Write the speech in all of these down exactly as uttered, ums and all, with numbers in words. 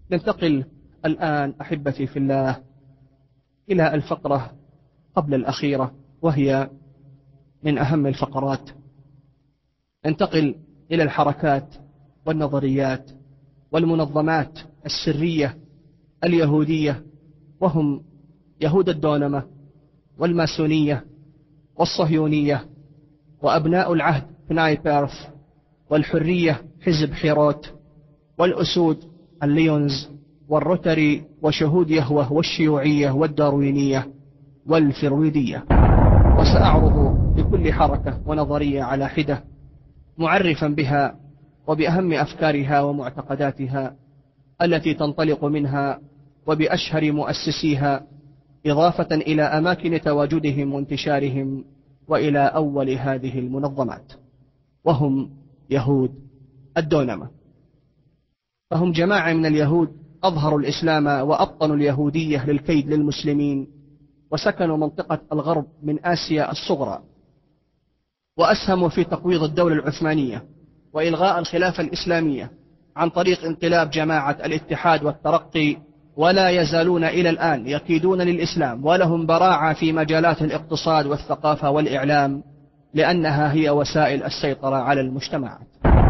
ننتقل الآن أحبتي في الله إلى الفقرة قبل الأخيرة، وهي من أهم الفقرات. ننتقل إلى الحركات والنظريات والمنظمات السرية اليهودية، وهم يهود الدونمة والماسونية والصهيونية وأبناء العهد بناي بيرث والحرية حزب حيروت والأسود الليونز والروتري وشهود يهوه والشيوعية والداروينية والفرويدية. وسأعرض لكل حركة ونظرية على حدة، معرفا بها وبأهم أفكارها ومعتقداتها التي تنطلق منها وبأشهر مؤسسيها، إضافة إلى أماكن تواجدهم وانتشارهم وإلى أول هذه المنظمات، وهم يهود الدونمة. فهم جماعة من اليهود أظهروا الإسلام وأبطنوا اليهودية للكيد للمسلمين، وسكنوا منطقة الغرب من آسيا الصغرى، وأسهموا في تقويض الدولة العثمانية وإلغاء الخلافة الإسلامية عن طريق انقلاب جماعة الاتحاد والترقي، ولا يزالون إلى الآن يكيدون للإسلام، ولهم براعة في مجالات الاقتصاد والثقافة والإعلام، لأنها هي وسائل السيطرة على المجتمعات.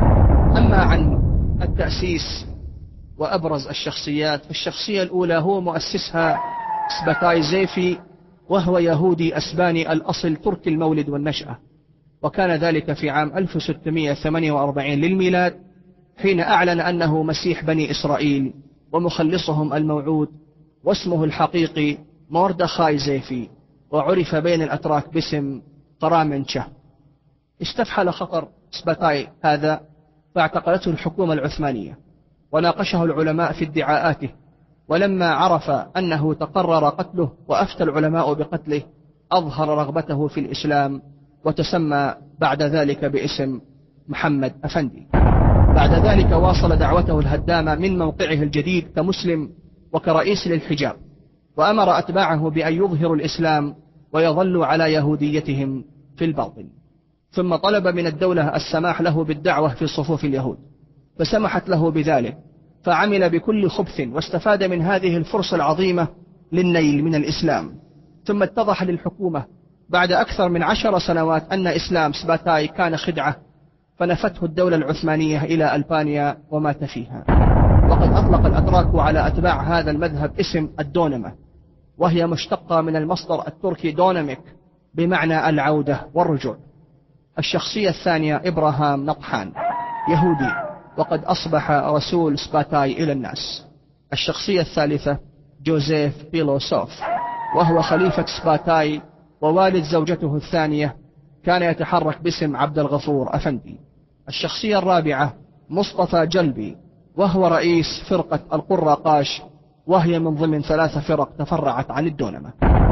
أما عن التأسيس وأبرز الشخصيات، فالشخصية الأولى هو مؤسسها سباتاي زيفي، وهو يهودي أسباني الأصل تركي المولد والنشأة، وكان ذلك في عام ألف وستمائة وثمانية وأربعين للميلاد، حين أعلن أنه مسيح بني إسرائيل ومخلصهم الموعود، واسمه الحقيقي موردخاي زيفي، وعرف بين الأتراك باسم قرامنشا. استفحل خطر سباتاي هذا فاعتقلته الحكومة العثمانية، وناقشه العلماء في ادعاءاته، ولما عرف أنه تقرر قتله وأفتى العلماء بقتله، أظهر رغبته في الإسلام، وتسمى بعد ذلك باسم محمد أفندي. بعد ذلك واصل دعوته الهدامة من موقعه الجديد كمسلم وكرئيس للحجاب، وأمر أتباعه بأن يظهروا الإسلام ويظلوا على يهوديتهم في الباطن. ثم طلب من الدولة السماح له بالدعوة في صفوف اليهود، فسمحت له بذلك، فعمل بكل خبث واستفاد من هذه الفرصة العظيمة للنيل من الإسلام. ثم اتضح للحكومة بعد أكثر من عشر سنوات أن إسلام سباتاي كان خدعة، فنفته الدولة العثمانية إلى ألبانيا ومات فيها. وقد أطلق الأتراك على أتباع هذا المذهب اسم الدونمة، وهي مشتقة من المصدر التركي دونميك بمعنى العودة والرجوع. الشخصية الثانية إبراهام نطحان، يهودي، وقد أصبح رسول سباتاي إلى الناس. الشخصية الثالثة جوزيف بيلوسوف، وهو خليفة سباتاي ووالد زوجته الثانية، كان يتحرك باسم عبد الغفور أفندي. الشخصية الرابعة مصطفى جلبي، وهو رئيس فرقة القراقاش، وهي من ضمن ثلاث فرق تفرعت عن الدونمة.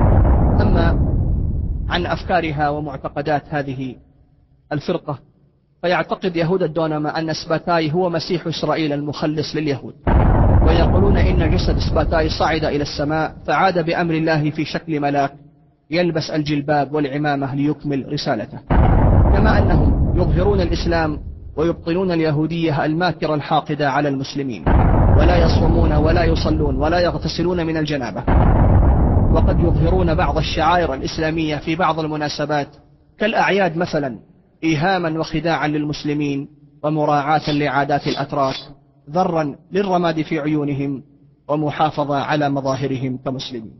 أما عن أفكارها ومعتقدات هذه الفرقة، فيعتقد يهود الدونمة أن سباتاي هو مسيح إسرائيل المخلص لليهود، ويقولون إن جسد سباتاي صعد إلى السماء فعاد بأمر الله في شكل ملاك يلبس الجلباب والعمامة ليكمل رسالته. كما أنهم يظهرون الإسلام ويبطلون اليهودية الماكرة الحاقدة على المسلمين، ولا يصومون ولا يصلون ولا يغتسلون من الجنابة، وقد يظهرون بعض الشعائر الإسلامية في بعض المناسبات كالأعياد مثلا، إيهاما وخداعا للمسلمين ومراعاة لعادات الأتراك، ذرا للرماد في عيونهم ومحافظة على مظاهرهم كمسلمين.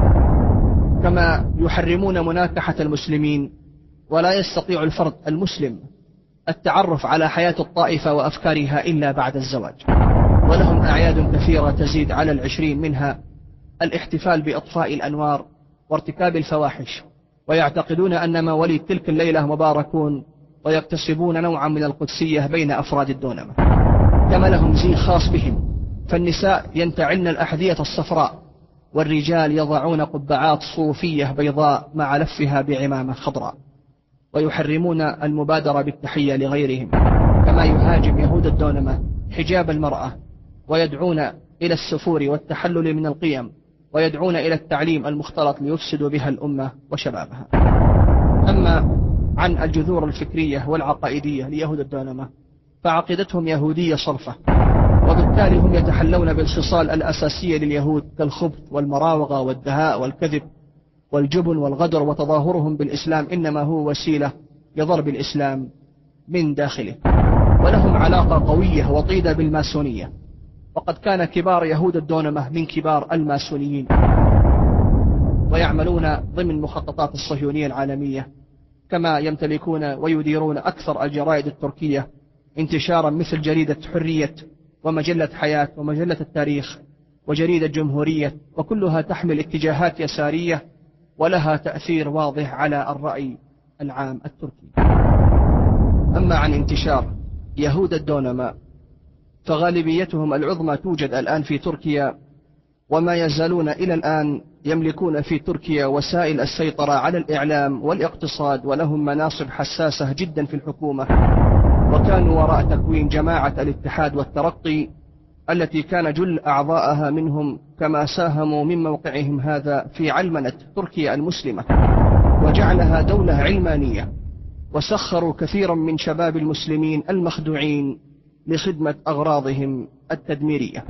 كما يحرمون مناكحة المسلمين، ولا يستطيع الفرد المسلم التعرف على حياة الطائفة وأفكارها إلا بعد الزواج. ولهم أعياد كثيرة تزيد على العشرين، منها الاحتفال بإطفاء الأنوار وارتكاب الفواحش، ويعتقدون أن مواليد تلك الليلة مباركون، ويكتسبون نوعا من القدسية بين أفراد الدونمة. كما لهم زي خاص بهم، فالنساء ينتعلن الأحذية الصفراء، والرجال يضعون قبعات صوفية بيضاء مع لفها بعمامة خضراء. ويحرمون المبادرة بالتحية لغيرهم. كما يهاجم يهود الدونمة حجاب المرأة، ويدعون إلى السفور والتحلل من القيم، ويدعون إلى التعليم المختلط ليفسدوا بها الأمة وشبابها. أما عن الجذور الفكرية والعقائدية ليهود الدونمة، فعقيدتهم يهودية صرفة، وبالتالي هم يتحلون بالخصال الأساسية لليهود كالخبث والمراوغة والدهاء والكذب والجبن والغدر، وتظاهرهم بالإسلام إنما هو وسيلة لضرب الإسلام من داخله. ولهم علاقة قوية وطيدة بالماسونية، وقد كان كبار يهود الدونمة من كبار الماسونيين، ويعملون ضمن مخططات الصهيونية العالمية، كما يمتلكون ويديرون أكثر الجرائد التركية انتشارا مثل جريدة حرية ومجلة حياة ومجلة التاريخ وجريدة جمهورية، وكلها تحمل اتجاهات يسارية ولها تأثير واضح على الرأي العام التركي. أما عن انتشار يهود الدونمة فغالبيتهم العظمى توجد الآن في تركيا، وما يزالون إلى الآن يملكون في تركيا وسائل السيطرة على الإعلام والاقتصاد، ولهم مناصب حساسة جدا في الحكومة، وكانوا وراء تكوين جماعة الاتحاد والترقي التي كان جل أعضاءها منهم، كما ساهموا من موقعهم هذا في علمنة تركيا المسلمة وجعلها دولة علمانية، وسخروا كثيرا من شباب المسلمين المخدوعين لخدمة أغراضهم التدميرية.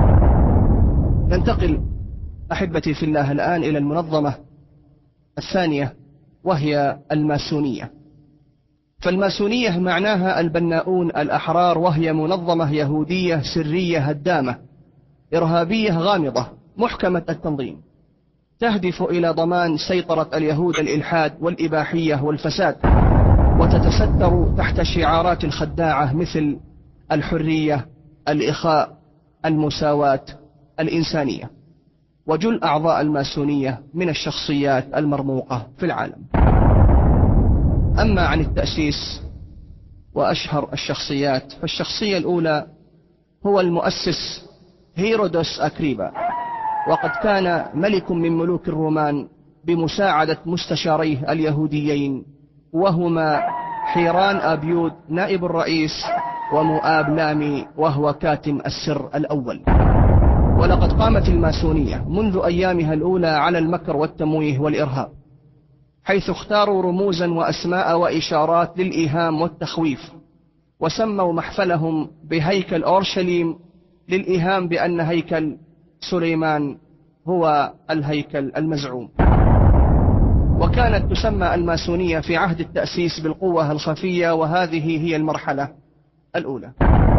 ننتقل أحبتي في الله الآن إلى المنظمة الثانية، وهي الماسونية. فالماسونية معناها البناؤون الأحرار، وهي منظمة يهودية سرية هدامة إرهابية غامضة محكمة التنظيم، تهدف إلى ضمان سيطرة اليهود الإلحاد والإباحية والفساد، وتتستر تحت شعارات خداعة مثل الحرية، الإخاء، المساواة، الإنسانية. وجل أعضاء الماسونية من الشخصيات المرموقة في العالم. أما عن التأسيس وأشهر الشخصيات، فالشخصية الأولى هو المؤسس هيرودوس أكريبا، وقد كان ملك من ملوك الرومان بمساعدة مستشاريه اليهوديين، وهما حيران أبيود نائب الرئيس، ومؤاب لامي وهو كاتم السر الأول. ولقد قامت الماسونية منذ أيامها الأولى على المكر والتمويه والإرهاب، حيث اختاروا رموزا وأسماء وإشارات للإيهام والتخويف، وسموا محفلهم بهيكل أورشليم للإيهام بأن هيكل سليمان هو الهيكل المزعوم. وكانت تسمى الماسونية في عهد التأسيس بالقوة الخفية، وهذه هي المرحلة الأولى.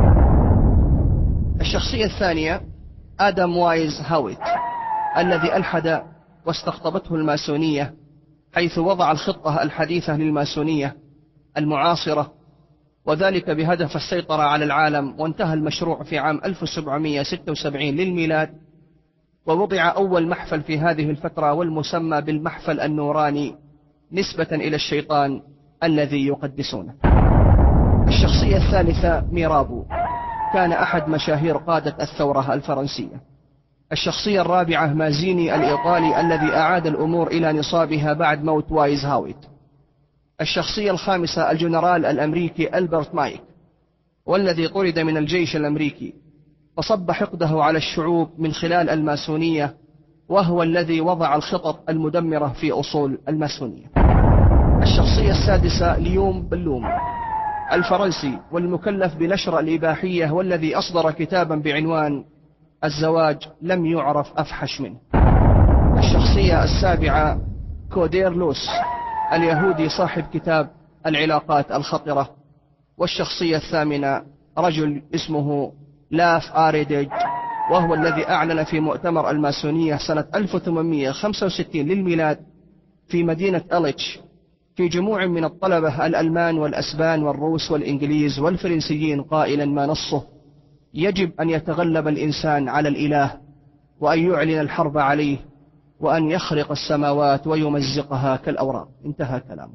الشخصية الثانية آدم وايز هاويت، الذي ألحد واستقطبته الماسونية، حيث وضع الخطة الحديثة للماسونية المعاصرة، وذلك بهدف السيطرة على العالم. وانتهى المشروع في عام ألف وسبعمئة وستة وسبعين للميلاد، ووضع أول محفل في هذه الفترة، والمسمى بالمحفل النوراني نسبة إلى الشيطان الذي يقدسونه. الشخصية الثالثة ميرابو، كان أحد مشاهير قادة الثورة الفرنسية. الشخصية الرابعة مازيني الإيطالي، الذي أعاد الأمور إلى نصابها بعد موت وايز هاويت. الشخصية الخامسة الجنرال الأمريكي ألبرت مايك، والذي طرد من الجيش الأمريكي، فصب حقده على الشعوب من خلال الماسونية، وهو الذي وضع الخطط المدمرة في أصول الماسونية. الشخصية السادسة ليوم بلوم، الفرنسي والمكلف بنشر الإباحية، والذي أصدر كتابا بعنوان الزواج لم يعرف أفحش منه. الشخصية السابعة كودير لوس، اليهودي صاحب كتاب العلاقات الخطرة. والشخصية الثامنة رجل اسمه لاف آريديج، وهو الذي أعلن في مؤتمر الماسونية سنة ألف وثمانمئة وخمسة وستين للميلاد في مدينة أليتش في جموع من الطلبة الألمان والأسبان والروس والإنجليز والفرنسيين، قائلا ما نصه: يجب أن يتغلب الإنسان على الإله، وأن يعلن الحرب عليه، وأن يخرق السماوات ويمزقها كالأوراق. انتهى كلامه.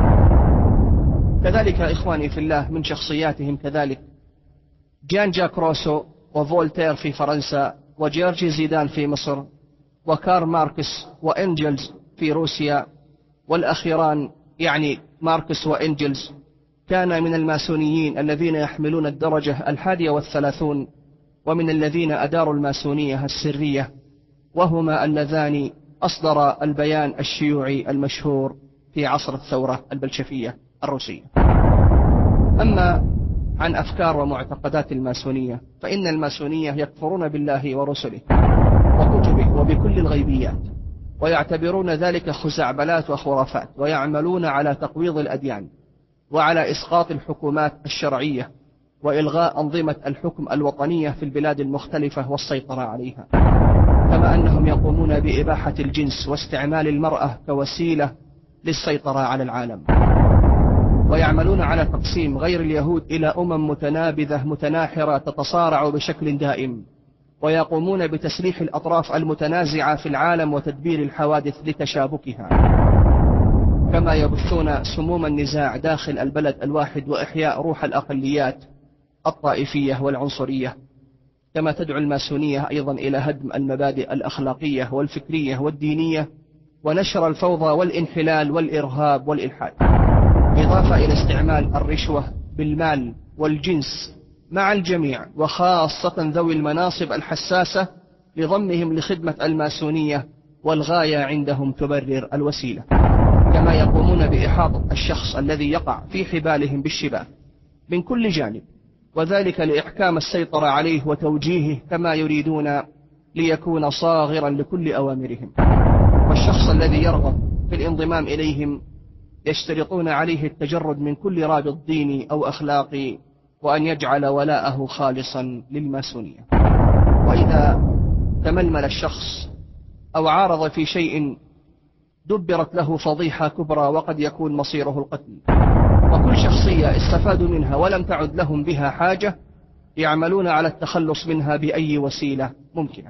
كذلك إخواني في الله من شخصياتهم كذلك جان جاك روسو وفولتير في فرنسا، وجيورجي زيدان في مصر، وكارل ماركس وإنجلز في روسيا. والأخيران يعني ماركس وإنجلز كان من الماسونيين الذين يحملون الدرجة الحادية والثلاثون، ومن الذين أداروا الماسونية السرية، وهما اللذان أصدر البيان الشيوعي المشهور في عصر الثورة البلشفية الروسية. أما عن أفكار ومعتقدات الماسونية، فإن الماسونية يكفرون بالله ورسله وكتبه وبكل الغيبيات، ويعتبرون ذلك خزعبلات وخرافات، ويعملون على تقويض الأديان وعلى إسقاط الحكومات الشرعية وإلغاء أنظمة الحكم الوطنية في البلاد المختلفة والسيطرة عليها، كما أنهم يقومون بإباحة الجنس واستعمال المرأة كوسيلة للسيطرة على العالم، ويعملون على تقسيم غير اليهود إلى أمم متنابذة متناحرة تتصارع بشكل دائم، ويقومون بتسليح الأطراف المتنازعة في العالم وتدبير الحوادث لتشابكها، كما يبثون سموم النزاع داخل البلد الواحد وإحياء روح الأقليات الطائفية والعنصرية. كما تدعو الماسونية أيضا إلى هدم المبادئ الأخلاقية والفكرية والدينية ونشر الفوضى والانحلال والإرهاب والإلحاد، إضافة إلى استعمال الرشوة بالمال والجنس مع الجميع، وخاصة ذوي المناصب الحساسة لضمهم لخدمة الماسونية، والغاية عندهم تبرر الوسيلة. كما يقومون بإحاطة الشخص الذي يقع في حبالهم بالشباك من كل جانب، وذلك لإحكام السيطرة عليه وتوجيهه كما يريدون ليكون صاغرا لكل أوامرهم. والشخص الذي يرغب في الانضمام إليهم يشترطون عليه التجرد من كل رابط ديني أو أخلاقي، وأن يجعل ولاءه خالصا للماسونية. وإذا تململ الشخص أو عارض في شيء دبرت له فضيحة كبرى، وقد يكون مصيره القتل. وكل شخصية استفادوا منها ولم تعد لهم بها حاجة يعملون على التخلص منها بأي وسيلة ممكنة.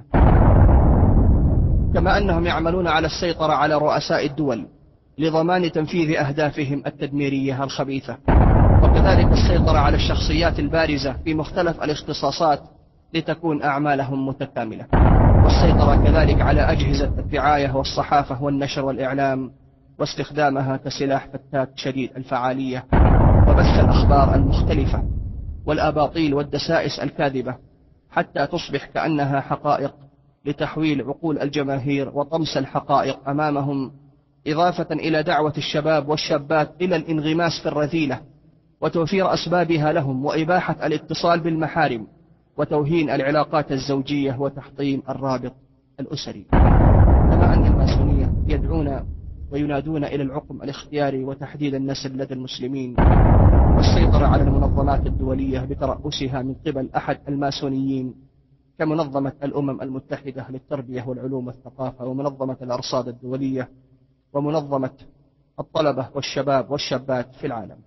كما أنهم يعملون على السيطرة على رؤساء الدول لضمان تنفيذ أهدافهم التدميرية الخبيثة، وكذلك السيطرة على الشخصيات البارزة في مختلف الاختصاصات لتكون أعمالهم متكاملة، والسيطرة كذلك على أجهزة الدعاية والصحافة والنشر والإعلام، واستخدامها كسلاح فتاك شديد الفعالية، وبث الأخبار المختلفة والأباطيل والدسائس الكاذبة حتى تصبح كأنها حقائق لتحويل عقول الجماهير وطمس الحقائق أمامهم، إضافة إلى دعوة الشباب والشابات إلى الانغماس في الرذيلة وتوفير أسبابها لهم، وإباحة الاتصال بالمحارم، وتوهين العلاقات الزوجية، وتحطيم الرابط الأسري. كما أن الماسونية يدعون وينادون إلى العقم الاختياري وتحديد النسل لدى المسلمين، والسيطرة على المنظمات الدولية بترأسها من قبل أحد الماسونيين كمنظمة الأمم المتحدة للتربية والعلوم والثقافة، ومنظمة الأرصاد الدولية، ومنظمة الطلبة والشباب والشابات في العالم.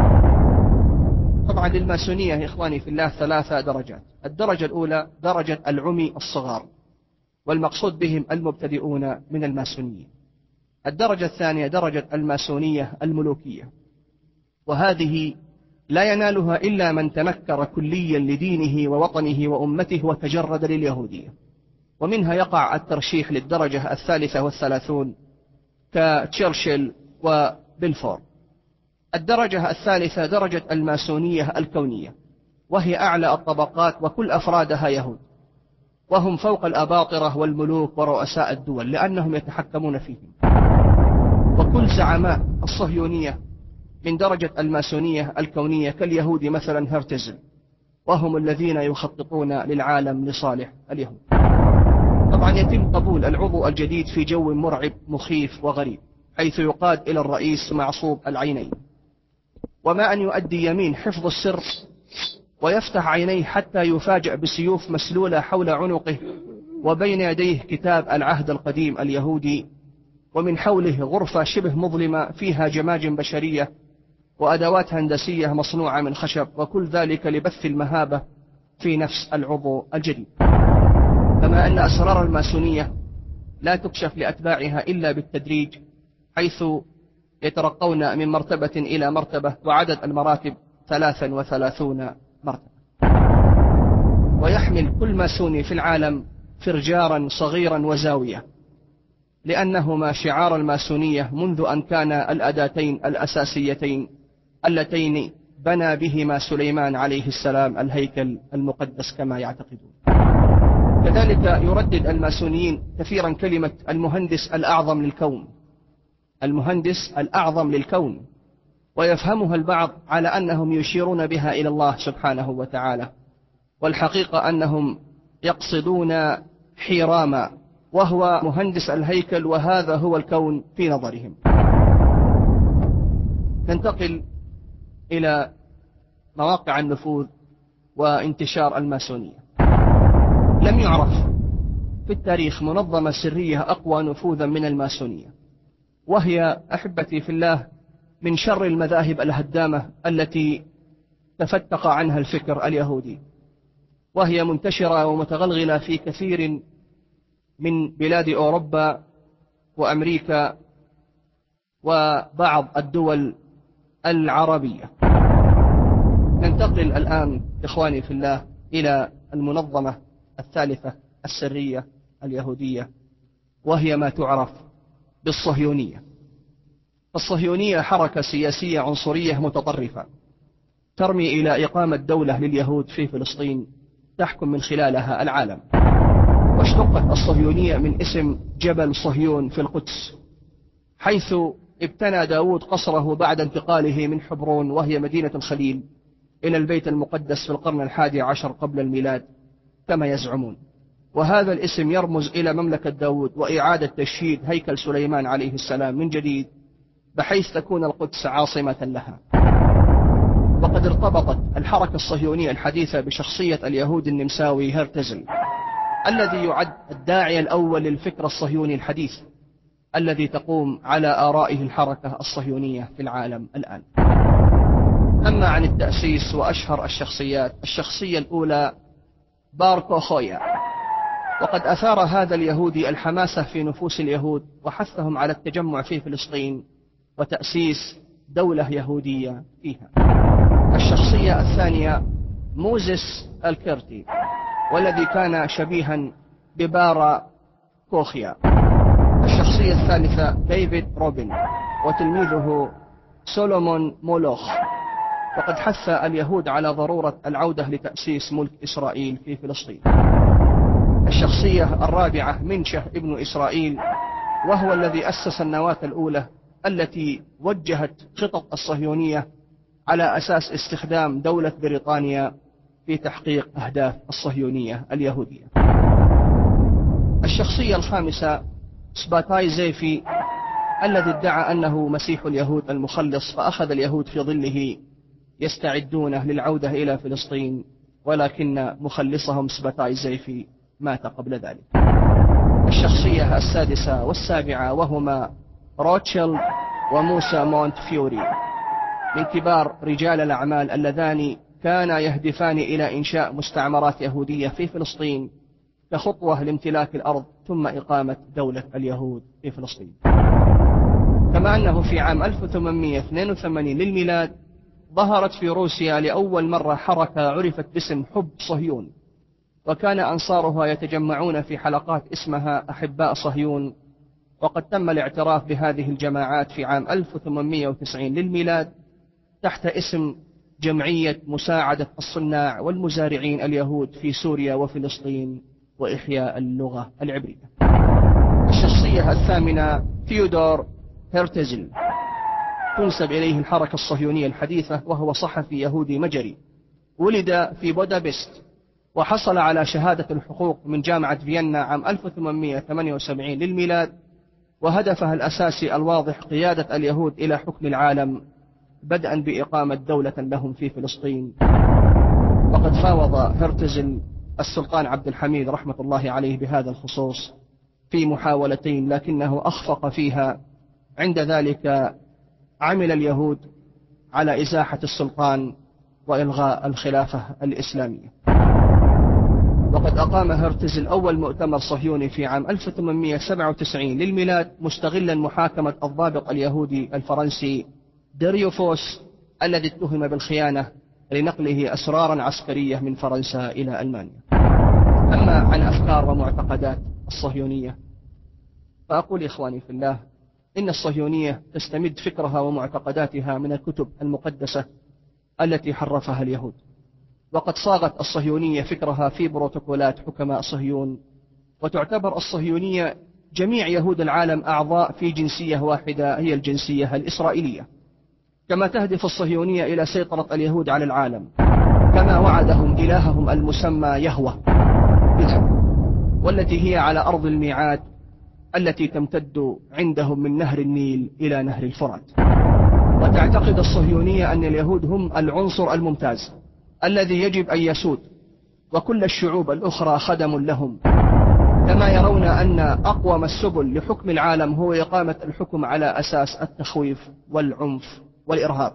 طبعا للماسونية يا إخواني في الله ثلاثة درجات. الدرجة الأولى درجة العمي الصغار، والمقصود بهم المبتدئون من الماسونية. الدرجة الثانية درجة الماسونية الملوكية، وهذه لا ينالها إلا من تنكر كليا لدينه ووطنه وأمته وتجرد لليهودية، ومنها يقع الترشيح للدرجة الثالثة والثلاثون كتشرشل وبلفور. الدرجة الثالثة درجة الماسونية الكونية، وهي أعلى الطبقات وكل أفرادها يهود، وهم فوق الأباطرة والملوك ورؤساء الدول لأنهم يتحكمون فيهم. وكل زعماء الصهيونية من درجة الماسونية الكونية كاليهود مثلا هرتزل، وهم الذين يخططون للعالم لصالح اليهود. طبعا يتم قبول العضو الجديد في جو مرعب مخيف وغريب، حيث يقاد إلى الرئيس معصوب العينين، وما أن يؤدي يمين حفظ السر ويفتح عينيه حتى يفاجأ بسيوف مسلولة حول عنقه، وبين يديه كتاب العهد القديم اليهودي، ومن حوله غرفة شبه مظلمة فيها جماجم بشرية وأدوات هندسية مصنوعة من خشب، وكل ذلك لبث المهابة في نفس العضو الجديد. كما أن أسرار الماسونية لا تكشف لأتباعها إلا بالتدريج، حيث يترقون من مرتبة إلى مرتبة، وعدد المراتب ثلاثا وثلاثون مرتبة. ويحمل كل ماسوني في العالم فرجارا صغيرا وزاوية، لأنهما شعار الماسونية منذ أن كان الأداتين الأساسيتين اللتين بنى بهما سليمان عليه السلام الهيكل المقدس كما يعتقدون. كذلك يردد الماسونيين كثيرا كلمة المهندس الأعظم للكون، المهندس الأعظم للكون، ويفهمها البعض على أنهم يشيرون بها إلى الله سبحانه وتعالى، والحقيقة أنهم يقصدون حيراما وهو مهندس الهيكل، وهذا هو الكون في نظرهم. ننتقل إلى مواقع النفوذ وانتشار الماسونية. لم يعرف في التاريخ منظمة سرية أقوى نفوذا من الماسونية، وهي أحبتي في الله من شر المذاهب الهدامة التي تفتق عنها الفكر اليهودي، وهي منتشرة ومتغلغلة في كثير من بلاد أوروبا وأمريكا وبعض الدول العربية. ننتقل الآن إخواني في الله إلى المنظمة الثالثة السرية اليهودية، وهي ما تعرف بالصهيونية. الصهيونية حركة سياسية عنصرية متطرفة ترمي إلى إقامة دولة لليهود في فلسطين تحكم من خلالها العالم. واشتقت الصهيونية من اسم جبل صهيون في القدس، حيث ابتنى داود قصره بعد انتقاله من حبرون وهي مدينة الخليل إلى البيت المقدس في القرن الحادي عشر قبل الميلاد كما يزعمون. وهذا الاسم يرمز إلى مملكة داود وإعادة تشييد هيكل سليمان عليه السلام من جديد، بحيث تكون القدس عاصمة لها. وقد ارتبطت الحركة الصهيونية الحديثة بشخصية اليهود النمساوي هرتزل، الذي يعد الداعية الأول للفكر الصهيوني الحديث الذي تقوم على آرائه الحركة الصهيونية في العالم الآن. أما عن التأسيس وأشهر الشخصيات، الشخصية الأولى بار كوخويا، وقد أثار هذا اليهودي الحماسة في نفوس اليهود وحثهم على التجمع في فلسطين وتأسيس دولة يهودية فيها. الشخصية الثانية موزيس الكيرتي، والذي كان شبيها ببارا كوخيا. الشخصية الثالثة ديفيد روبن وتلميذه سولومون مولوخ، وقد حث اليهود على ضرورة العودة لتأسيس ملك إسرائيل في فلسطين. الشخصية الرابعة منشه ابن إسرائيل، وهو الذي أسس النواة الأولى التي وجهت خطط الصهيونية على أساس استخدام دولة بريطانيا في تحقيق أهداف الصهيونية اليهودية. الشخصية الخامسة سباتاي زيفي، الذي ادعى أنه مسيح اليهود المخلص، فأخذ اليهود في ظله يستعدون للعودة إلى فلسطين، ولكن مخلصهم سباتاي زيفي مات قبل ذلك. الشخصية السادسة والسابعة وهما روتشيلد وموسى مونت فيوري، من كبار رجال الأعمال اللذان كانا يهدفان إلى إنشاء مستعمرات يهودية في فلسطين كخطوة لامتلاك الأرض ثم إقامة دولة اليهود في فلسطين. كما أنه في عام ألف وثمانمئة واثنين وثمانين للميلاد ظهرت في روسيا لأول مرة حركة عرفت باسم حب صهيون، وكان أنصارها يتجمعون في حلقات اسمها أحباء صهيون. وقد تم الاعتراف بهذه الجماعات في عام ألف وثمانمئة وتسعين للميلاد تحت اسم جمعية مساعدة الصناع والمزارعين اليهود في سوريا وفلسطين وإحياء اللغة العبرية. الشخصية الثامنة ثيودور هرتزل، تنسب إليه الحركة الصهيونية الحديثة، وهو صحفي يهودي مجري، ولد في بودابست وحصل على شهادة الحقوق من جامعة فيينا عام ألف وثمانمئة وثمانية وسبعين للميلاد، وهدفها الأساسي الواضح قيادة اليهود إلى حكم العالم، بدءا بإقامة دولة لهم في فلسطين. وقد فاوض هرتزل السلطان عبد الحميد رحمة الله عليه بهذا الخصوص في محاولتين، لكنه أخفق فيها. عند ذلك عمل اليهود على إزاحة السلطان وإلغاء الخلافة الإسلامية. وقد أقام هرتزل أول مؤتمر صهيوني في عام ألف وثمانمئة وسبعة وتسعين للميلاد، مستغلا محاكمة الضابط اليهودي الفرنسي ديريوفوس الذي اتهم بالخيانة لنقله أسرارا عسكرية من فرنسا إلى ألمانيا. أما عن أفكار ومعتقدات الصهيونية، فأقول إخواني في الله إن الصهيونية تستمد فكرها ومعتقداتها من الكتب المقدسة التي حرفها اليهود، وقد صاغت الصهيونية فكرها في بروتوكولات حكماء صهيون، وتعتبر الصهيونية جميع يهود العالم أعضاء في جنسية واحدة هي الجنسية الإسرائيلية. كما تهدف الصهيونية إلى سيطرة اليهود على العالم، كما وعدهم إلههم المسمى يهوه بذلك، والتي هي على أرض الميعاد التي تمتد عندهم من نهر النيل إلى نهر الفرات. وتعتقد الصهيونية أن اليهود هم العنصر الممتاز الذي يجب أن يسود، وكل الشعوب الأخرى خدم لهم، كما يرون أن أقوم السبل لحكم العالم هو إقامة الحكم على أساس التخويف والعنف والإرهاب.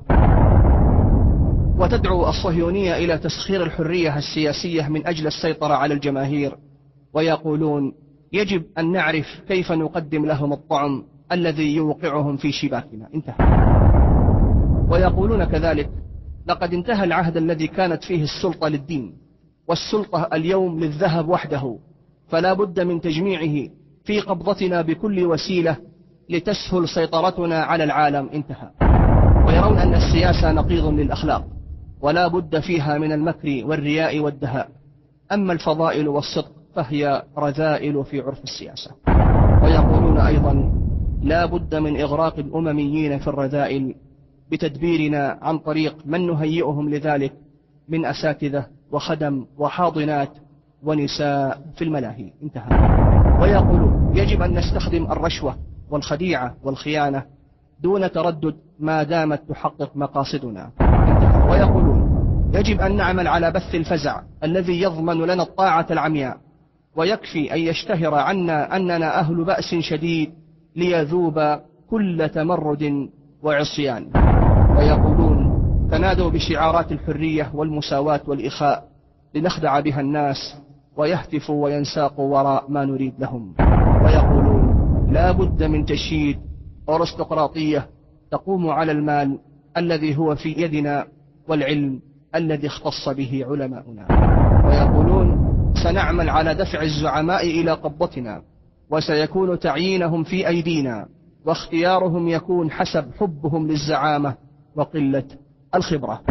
وتدعو الصهيونية إلى تسخير الحرية السياسية من أجل السيطرة على الجماهير، ويقولون يجب أن نعرف كيف نقدم لهم الطعم الذي يوقعهم في شباكنا. انتهى. ويقولون كذلك لقد انتهى العهد الذي كانت فيه السلطة للدين، والسلطة اليوم للذهب وحده، فلا بد من تجميعه في قبضتنا بكل وسيلة لتسهل سيطرتنا على العالم. انتهى. ويرون أن السياسة نقيض للأخلاق، ولا بد فيها من المكر والرياء والدهاء، أما الفضائل والصدق فهي رذائل في عرف السياسة. ويقولون أيضا لا بد من إغراق الأمميين في الرذائل بتدبيرنا عن طريق من نهيئهم لذلك من أساتذة وخدم وحاضنات ونساء في الملاهي. انتهى. ويقولون يجب أن نستخدم الرشوة والخديعة والخيانة دون تردد ما دامت تحقق مقاصدنا. انتهى. ويقولون يجب أن نعمل على بث الفزع الذي يضمن لنا الطاعة العمياء، ويكفي أن يشتهر عنا أننا أهل بأس شديد ليذوب كل تمرد وعصيان. ويقولون تنادوا بشعارات الحرية والمساواة والإخاء لنخدع بها الناس ويهتفوا وينساقوا وراء ما نريد لهم. ويقولون لا بد من تشييد أرستقراطية تقوم على المال الذي هو في يدنا والعلم الذي اختص به علماؤنا. ويقولون سنعمل على دفع الزعماء إلى قبضتنا، وسيكون تعيينهم في أيدينا، واختيارهم يكون حسب حبهم للزعامة وقلة الخبرة.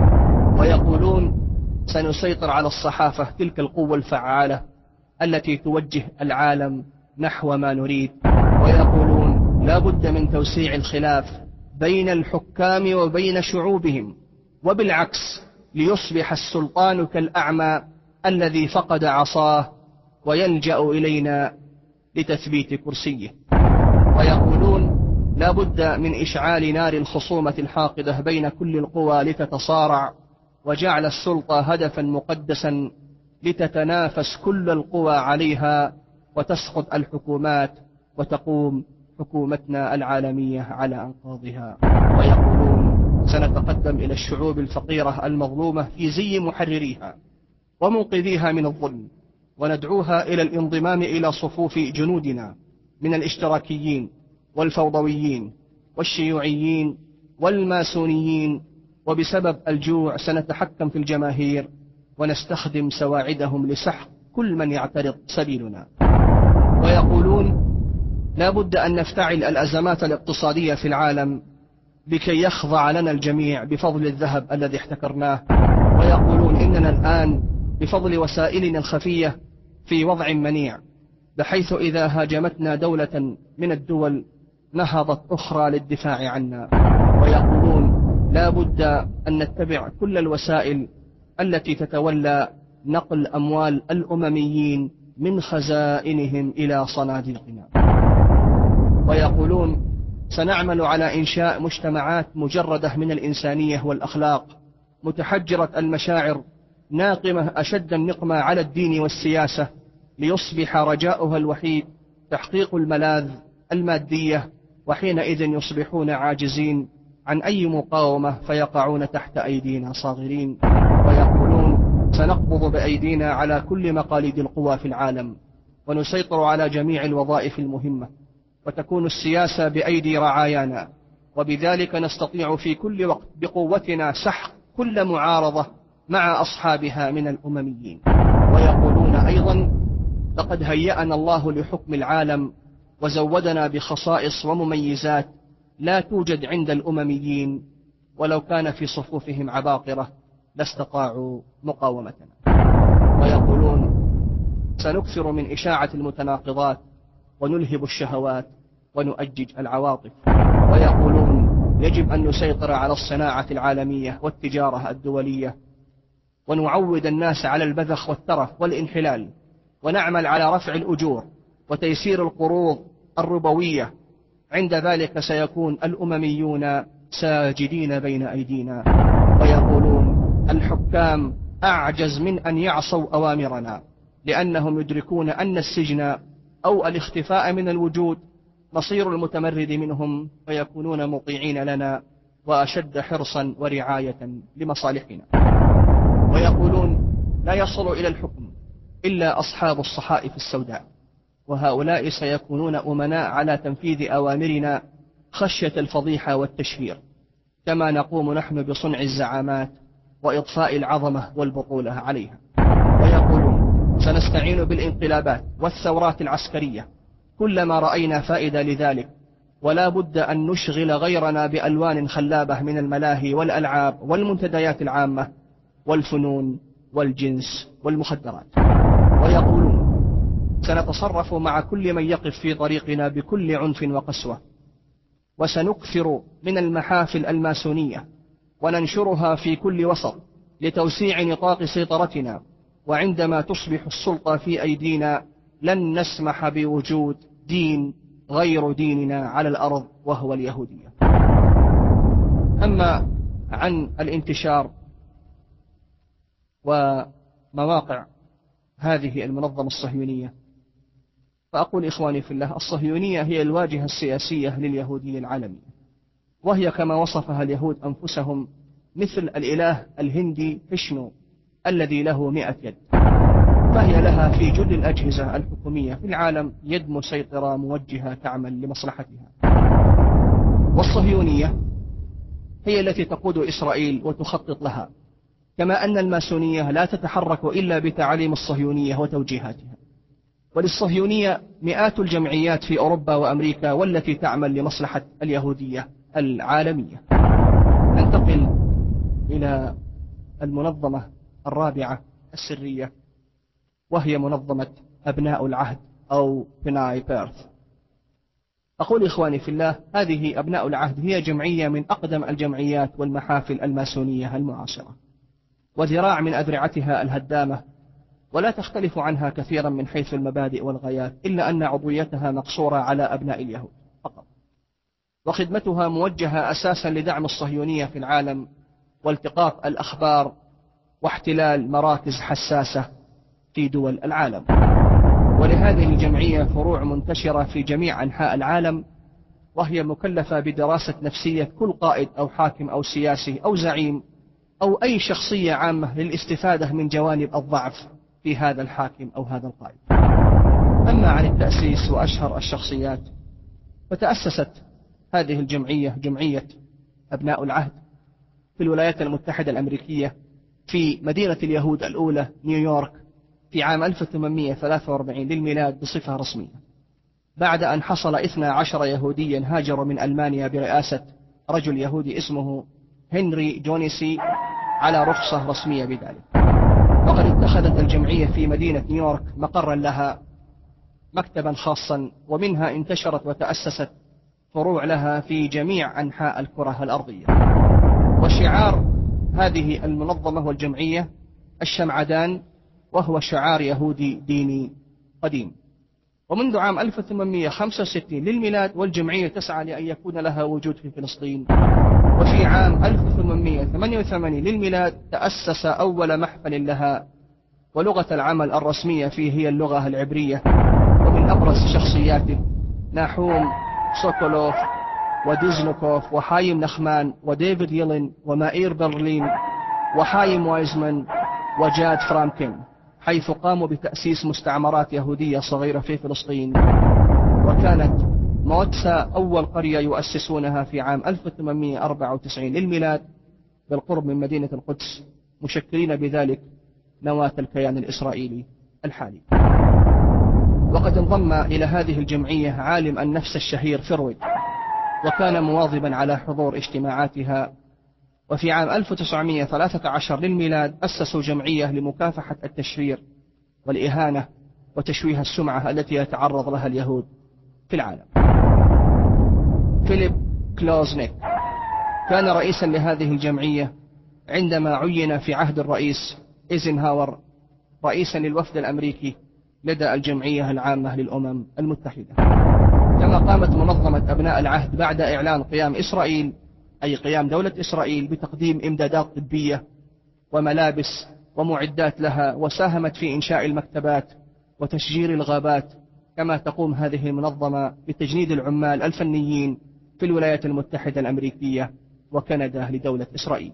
ويقولون سنسيطر على الصحافة، تلك القوة الفعالة التي توجه العالم نحو ما نريد. ويقولون لا بد من توسيع الخلاف بين الحكام وبين شعوبهم، وبالعكس ليصبح السلطان كالأعمى الذي فقد عصاه ويلجأ إلينا لتثبيت كرسيه. ويقولون لا بد من إشعال نار الخصومة الحاقدة بين كل القوى لتتصارع، وجعل السلطة هدفا مقدسا لتتنافس كل القوى عليها وتسقط الحكومات وتقوم حكومتنا العالمية على أنقاضها. ويقولون سنتقدم إلى الشعوب الفقيرة المظلومة في زي محرريها ومنقذيها من الظلم، وندعوها إلى الانضمام إلى صفوف جنودنا من الاشتراكيين والفوضويين والشيوعيين والماسونيين. وبسبب الجوع سنتحكم في الجماهير ونستخدم سواعدهم لسحق كل من يعترض سبيلنا. ويقولون لا بد أن نفتعل الأزمات الاقتصادية في العالم لكي يخضع لنا الجميع بفضل الذهب الذي احتكرناه. ويقولون إننا الآن بفضل وسائلنا الخفية في وضع منيع، بحيث إذا هاجمتنا دولة من الدول نهضت أخرى للدفاع عنا. ويقولون لا بد أن نتبع كل الوسائل التي تتولى نقل أموال الأمميين من خزائنهم إلى صناديقنا. ويقولون سنعمل على إنشاء مجتمعات مجردة من الإنسانية والأخلاق، متحجرة المشاعر، ناقمة أشد النقمة على الدين والسياسة، ليصبح رجاؤها الوحيد تحقيق الملاذ المادية، وحينئذ يصبحون عاجزين عن أي مقاومة فيقعون تحت أيدينا صاغرين. ويقولون سنقبض بأيدينا على كل مقاليد القوى في العالم، ونسيطر على جميع الوظائف المهمة، وتكون السياسة بأيدي رعايانا، وبذلك نستطيع في كل وقت بقوتنا سحق كل معارضة مع أصحابها من الأمميين. ويقولون أيضا لقد هيأنا الله لحكم العالم وزودنا بخصائص ومميزات لا توجد عند الأمميين، ولو كان في صفوفهم عباقرة لاستطاعوا مقاومتنا. ويقولون سنكثر من إشاعة المتناقضات ونلهب الشهوات ونؤجج العواطف. ويقولون يجب أن نسيطر على الصناعة العالمية والتجارة الدولية، ونعود الناس على البذخ والترف والانحلال، ونعمل على رفع الأجور وتيسير القروض الربوية. عند ذلك سيكون الأمميون ساجدين بين أيدينا ويقولون الحكام أعجز من أن يعصوا أوامرنا، لأنهم يدركون أن السجن أو الاختفاء من الوجود مصير المتمرد منهم، ويكونون مطيعين لنا وأشد حرصا ورعاية لمصالحنا. ويقولون لا يصل إلى الحكم إلا أصحاب الصحائف السوداء، وهؤلاء سيكونون أمناء على تنفيذ أوامرنا خشية الفضيحة والتشهير، كما نقوم نحن بصنع الزعامات وإضفاء العظمة والبطولة عليها. ويقولون سنستعين بالانقلابات والثورات العسكرية كلما رأينا فائدة لذلك، ولا بد أن نشغل غيرنا بألوان خلابة من الملاهي والألعاب والمنتديات العامة والفنون والجنس والمخدرات. ويقولون سنتصرف مع كل من يقف في طريقنا بكل عنف وقسوة، وسنكثر من المحافل الماسونية وننشرها في كل وسط لتوسيع نطاق سيطرتنا، وعندما تصبح السلطة في أيدينا لن نسمح بوجود دين غير ديننا على الأرض وهو اليهودية. أما عن الانتشار ومواقع هذه المنظمة الصهيونية، فأقول إخواني في الله الصهيونية هي الواجهة السياسية لليهودية العالمية، وهي كما وصفها اليهود أنفسهم مثل الإله الهندي فيشنو الذي له مئة يد، فهي لها في جل الأجهزة الحكومية في العالم يد مسيطرة موجهة تعمل لمصلحتها. والصهيونية هي التي تقود إسرائيل وتخطط لها، كما أن الماسونية لا تتحرك إلا بتعاليم الصهيونية وتوجيهاتها. وللصهيونية مئات الجمعيات في أوروبا وأمريكا والتي تعمل لمصلحة اليهودية العالمية. ننتقل إلى المنظمة الرابعة السرية، وهي منظمة أبناء العهد أو بناي بيرث. أقول إخواني في الله هذه أبناء العهد هي جمعية من أقدم الجمعيات والمحافل الماسونية المعاصرة، وذراع من أذرعتها الهدامة، ولا تختلف عنها كثيرا من حيث المبادئ والغايات، إلا أن عضويتها مقصورة على أبناء اليهود فقط، وخدمتها موجهة أساسا لدعم الصهيونية في العالم والتقاط الأخبار واحتلال مراكز حساسة في دول العالم. ولهذه الجمعية فروع منتشرة في جميع أنحاء العالم، وهي مكلفة بدراسة نفسية كل قائد أو حاكم أو سياسي أو زعيم أو أي شخصية عامة للاستفادة من جوانب الضعف في هذا الحاكم أو هذا القائد. أما عن التأسيس وأشهر الشخصيات، فتأسست هذه الجمعية جمعية أبناء العهد في الولايات المتحدة الأمريكية في مدينة اليهود الأولى نيويورك في عام ألف وثمانمئة وثلاثة وأربعين للميلاد بصفة رسمية، بعد أن حصل اثني عشر يهوديا هاجروا من ألمانيا برئاسة رجل يهودي اسمه هنري جونيسي على رخصة رسمية بذلك. وقد اتخذت الجمعية في مدينة نيويورك مقرا لها مكتبا خاصا، ومنها انتشرت وتأسست فروع لها في جميع أنحاء الكرة الأرضية. وشعار هذه المنظمة والجمعية الشمعدان، وهو شعار يهودي ديني قديم. ومنذ عام ألف وثمانمئة وخمسة وستين للميلاد والجمعية تسعى لأن يكون لها وجود في فلسطين. وفي عام ألف وثمانمئة وثمانية وثمانين للميلاد تأسس أول محفل لها، ولغة العمل الرسمية فيه هي اللغة العبرية. ومن أبرز شخصياته ناحوم سوكولوف وديزنوكوف وحايم نخمان وديفيد يلين ومائير برلين وحايم وايزمان وجاد فرانكن، حيث قاموا بتأسيس مستعمرات يهودية صغيرة في فلسطين. وكانت موتسا أول قرية يؤسسونها في عام ألف وثمانمئة وأربعة وتسعين للميلاد بالقرب من مدينة القدس، مشكلين بذلك نواة الكيان الإسرائيلي الحالي. وقد انضم إلى هذه الجمعية عالم النفس الشهير فرويد، وكان مواظبا على حضور اجتماعاتها. وفي عام ألف وتسعمئة وثلاثة عشر للميلاد أسسوا جمعية لمكافحة التشفير والإهانة وتشويه السمعة التي يتعرض لها اليهود في العالم. فيليب كلوزنيك كان رئيسا لهذه الجمعية عندما عين في عهد الرئيس إيزنهاور رئيسا للوفد الأمريكي لدى الجمعية العامة للأمم المتحدة. كما قامت منظمة أبناء العهد بعد إعلان قيام إسرائيل، أي قيام دولة إسرائيل، بتقديم إمدادات طبية وملابس ومعدات لها، وساهمت في إنشاء المكتبات وتشجير الغابات. كما تقوم هذه المنظمة بتجنيد العمال الفنيين في الولايات المتحدة الأمريكية وكندا لدولة إسرائيل.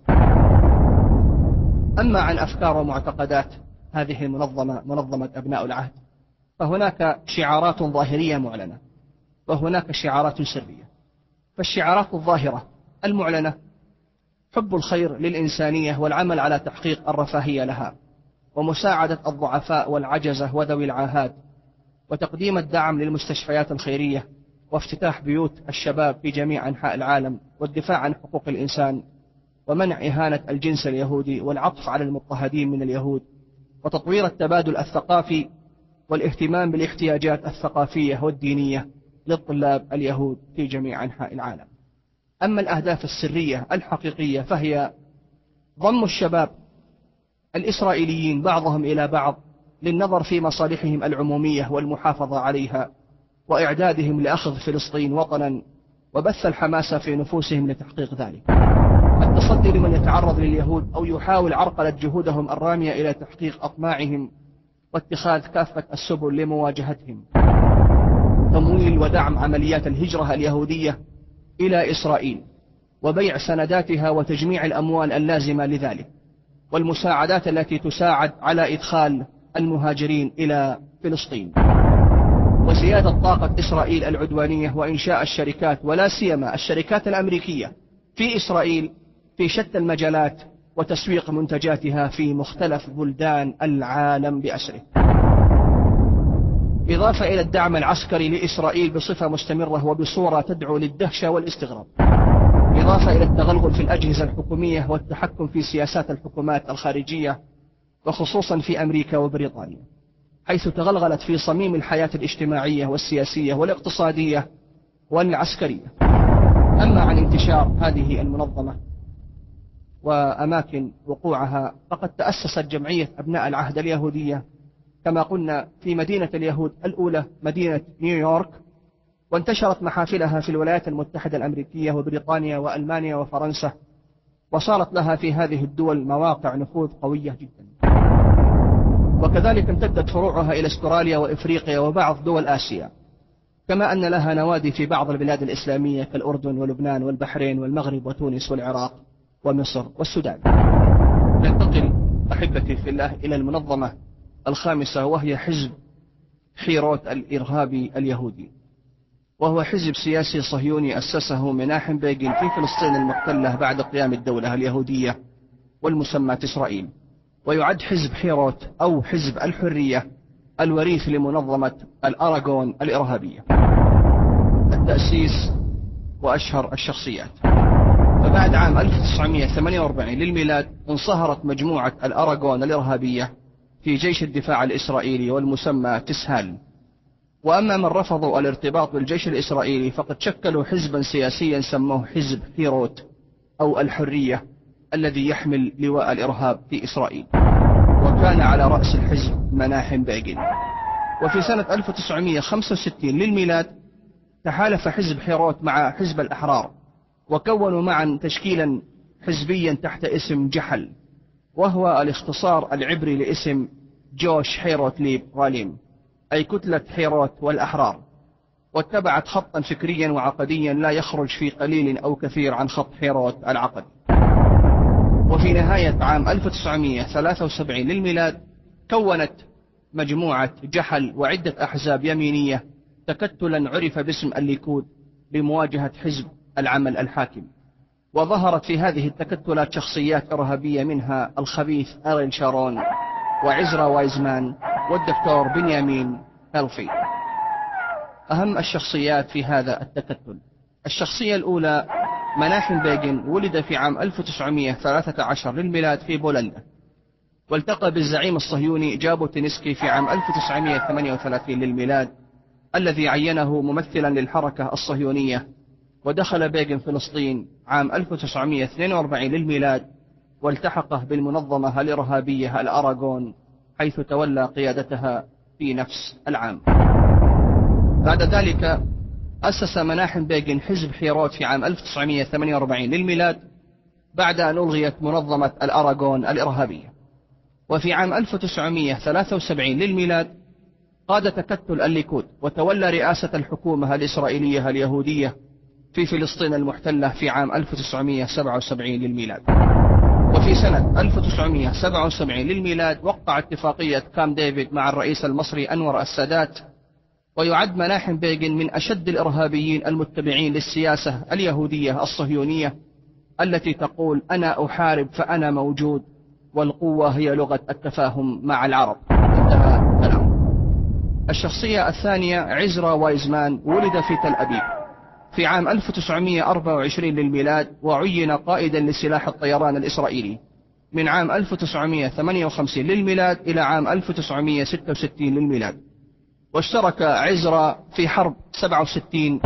أما عن أفكار ومعتقدات هذه المنظمة، منظمة أبناء العهد، فهناك شعارات ظاهرية معلنة وهناك شعارات سرية. فالشعارات الظاهرة المعلنة حب الخير للإنسانية والعمل على تحقيق الرفاهية لها، ومساعدة الضعفاء والعجزة وذوي العاهات، وتقديم الدعم للمستشفيات الخيرية، وافتتاح بيوت الشباب في جميع أنحاء العالم، والدفاع عن حقوق الإنسان، ومنع إهانة الجنس اليهودي، والعطف على المضطهدين من اليهود، وتطوير التبادل الثقافي، والاهتمام بالاحتياجات الثقافية والدينية للطلاب اليهود في جميع أنحاء العالم. أما الأهداف السرية الحقيقية فهي ضم الشباب الإسرائيليين بعضهم إلى بعض للنظر في مصالحهم العمومية والمحافظة عليها، وإعدادهم لأخذ فلسطين وطنا، وبث الحماس في نفوسهم لتحقيق ذلك. التصدي لمن يتعرض لليهود أو يحاول عرقلة جهودهم الرامية إلى تحقيق أطماعهم، واتخاذ كافة السبل لمواجهتهم. تمويل ودعم عمليات الهجرة اليهودية إلى إسرائيل، وبيع سنداتها وتجميع الأموال اللازمة لذلك، والمساعدات التي تساعد على إدخال المهاجرين إلى فلسطين، وزيادة طاقة إسرائيل العدوانية، وإنشاء الشركات ولا سيما الشركات الأمريكية في إسرائيل في شتى المجالات، وتسويق منتجاتها في مختلف بلدان العالم بأسره. إضافة إلى الدعم العسكري لإسرائيل بصفة مستمرة وبصورة تدعو للدهشة والاستغراب. إضافة إلى التغلغل في الأجهزة الحكومية والتحكم في سياسات الحكومات الخارجية، وخصوصا في أمريكا وبريطانيا، حيث تغلغلت في صميم الحياة الاجتماعية والسياسية والاقتصادية والعسكرية. أما عن انتشار هذه المنظمة وأماكن وقوعها، فقد تأسست جمعية أبناء العهد اليهودية كما قلنا في مدينة اليهود الأولى، مدينة نيويورك، وانتشرت محافلها في الولايات المتحدة الأمريكية وبريطانيا وألمانيا وفرنسا، وصارت لها في هذه الدول مواقع نفوذ قوية جدا. وكذلك امتدت فروعها إلى استراليا وإفريقيا وبعض دول آسيا، كما أن لها نوادي في بعض البلاد الإسلامية كالأردن ولبنان والبحرين والمغرب وتونس والعراق ومصر والسودان. ننتقل أحبتي في الله إلى المنظمة الخامسة، وهي حزب حيروت الإرهابي اليهودي، وهو حزب سياسي صهيوني أسسه مناحم بيغين في فلسطين المحتلة بعد قيام الدولة اليهودية والمسمى إسرائيل، ويعد حزب حيروت أو حزب الحرية الوريث لمنظمة الأراغون الإرهابية. التأسيس وأشهر الشخصيات. فبعد عام ألف وتسعمائة وثمانية وأربعين للميلاد انصهرت مجموعة الأراغون الإرهابية في جيش الدفاع الإسرائيلي والمسمى تسهال. وأما من رفضوا الارتباط بالجيش الإسرائيلي فقد شكلوا حزبا سياسيا سموه حزب حيروت أو الحرية، الذي يحمل لواء الإرهاب في إسرائيل، وكان على رأس الحزب مناحم بيغين. وفي سنة ألف وتسعمائة وخمسة وستين للميلاد تحالف حزب حيروت مع حزب الأحرار، وكونوا معا تشكيلا حزبيا تحت اسم جحل، وهو الاختصار العبري لاسم جوش حيروت ليب غاليم، أي كتلة حيروت والأحرار، واتبعت خطا فكريا وعقديا لا يخرج في قليل أو كثير عن خط حيروت العقدي. وفي نهاية عام ألف وتسعمائة وثلاثة وسبعين للميلاد كونت مجموعة جحل وعدة أحزاب يمينية تكتلا عرف باسم الليكود لمواجهة حزب العمل الحاكم. وظهرت في هذه التكتلات شخصيات إرهابية منها الخبيث أريل شارون وعزرا وايزمان والدكتور بنيامين هيلفي. أهم الشخصيات في هذا التكتل: الشخصية الأولى مناحم بيغين، ولد في عام ألف وتسعمائة وثلاثة عشر للميلاد في بولندا، والتقى بالزعيم الصهيوني جابوتينسكي في عام ألف وتسعمائة وثمانية وثلاثين للميلاد، الذي عينه ممثلا للحركة الصهيونية ودخل بيغن فلسطين عام ألف وتسعمئة واثنين وأربعين للميلاد، والتحقه بالمنظمة الإرهابية الأراغون، حيث تولى قيادتها في نفس العام. بعد ذلك أسس مناحم بيغن حزب حيروت في عام ألف وتسعمئة وثمانية وأربعين للميلاد، بعد أن ألغيت منظمة الأراغون الإرهابية. وفي عام ألف وتسعمئة وثلاثة وسبعين للميلاد قاد تكتل الليكود، وتولى رئاسة الحكومة الإسرائيلية اليهودية في فلسطين المحتلة في عام ألف وتسعمئة وسبعة وسبعين للميلاد. وفي سنة ألف وتسعمئة وسبعة وسبعين للميلاد وقع اتفاقية كامب ديفيد مع الرئيس المصري أنور السادات، ويعد مناحم بيغن من أشد الإرهابيين المتبعين للسياسة اليهودية الصهيونية التي تقول أنا أحارب فأنا موجود، والقوة هي لغة التفاهم مع العرب. انتهى كلام. الشخصية الثانية عزرا وايزمان، ولد في تل أبيب في عام ألف وتسعمئة وأربعة وعشرين للميلاد، وعين قائدا لسلاح الطيران الإسرائيلي من عام ألف وتسعمئة وثمانية وخمسين للميلاد إلى عام ألف وتسعمئة وستة وستين للميلاد. واشترك عزرا في حرب سبعة وستين،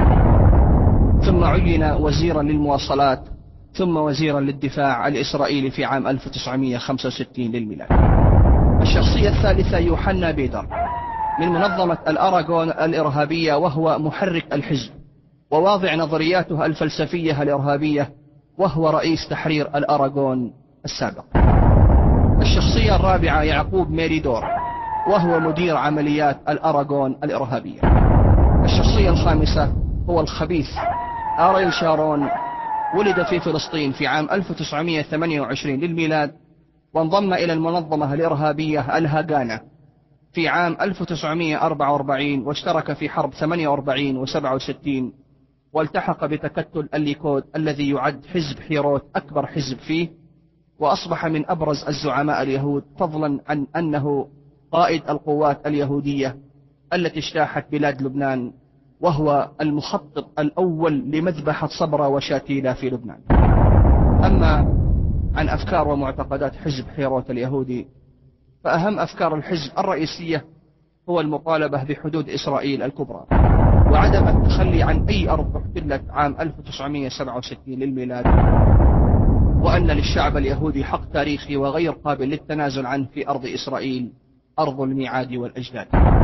ثم عين وزيرا للمواصلات، ثم وزيرا للدفاع الإسرائيلي في عام ألف وتسعمئة وخمسة وستين للميلاد. الشخصية الثالثة يوحنا بيدر من منظمة الأراغون الإرهابية، وهو محرك الحزب وواضع نظرياته الفلسفية الإرهابية، وهو رئيس تحرير الأراغون السابق. الشخصية الرابعة يعقوب ميريدور، وهو مدير عمليات الأراغون الإرهابية. الشخصية الخامسة هو الخبيث آريل شارون، ولد في فلسطين في عام ألف وتسعمئة وثمانية وعشرين للميلاد، وانضم إلى المنظمة الإرهابية الهاغانا في عام ألف وتسعمئة وأربعة وأربعين، واشترك في حرب ثمانية وأربعين وسبعة وستين، والتحق بتكتل الليكود الذي يعد حزب حيروت أكبر حزب فيه، وأصبح من أبرز الزعماء اليهود، فضلا عن أنه قائد القوات اليهودية التي اجتاحت بلاد لبنان، وهو المخطط الأول لمذبحة صبرا وشاتيلا في لبنان. أما عن أفكار ومعتقدات حزب حيروت اليهودي، فأهم أفكار الحزب الرئيسية هو المطالبة بحدود إسرائيل الكبرى، وعدم التخلي عن أي أرض احتلت عام ألف وتسعمئة وسبعة وستين للميلاد، وأن للشعب اليهودي حق تاريخي وغير قابل للتنازل عنه في أرض إسرائيل، أرض الميعاد والأجداد.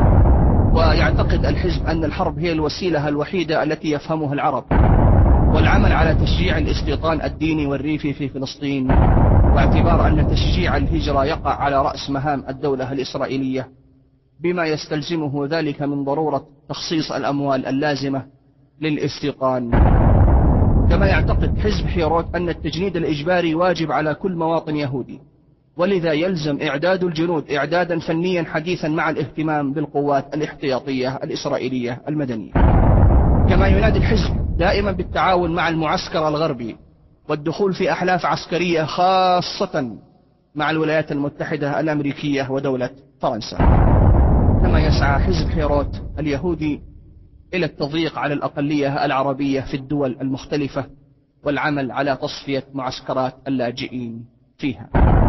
ويعتقد الحزب أن الحرب هي الوسيلة الوحيدة التي يفهمها العرب، والعمل على تشجيع الاستيطان الديني والريفي في فلسطين، واعتبار أن تشجيع الهجرة يقع على رأس مهام الدولة الإسرائيلية، بما يستلزمه ذلك من ضرورة تخصيص الأموال اللازمة للاستيطان. كما يعتقد حزب حيروت أن التجنيد الإجباري واجب على كل مواطن يهودي، ولذا يلزم إعداد الجنود إعدادا فنيا حديثا مع الاهتمام بالقوات الاحتياطية الإسرائيلية المدنية. كما ينادي الحزب دائما بالتعاون مع المعسكر الغربي والدخول في أحلاف عسكرية، خاصة مع الولايات المتحدة الأمريكية ودولة فرنسا. كما يسعى حزب حيروت اليهودي إلى التضييق على الأقلية العربية في الدول المختلفة، والعمل على تصفية معسكرات اللاجئين فيها.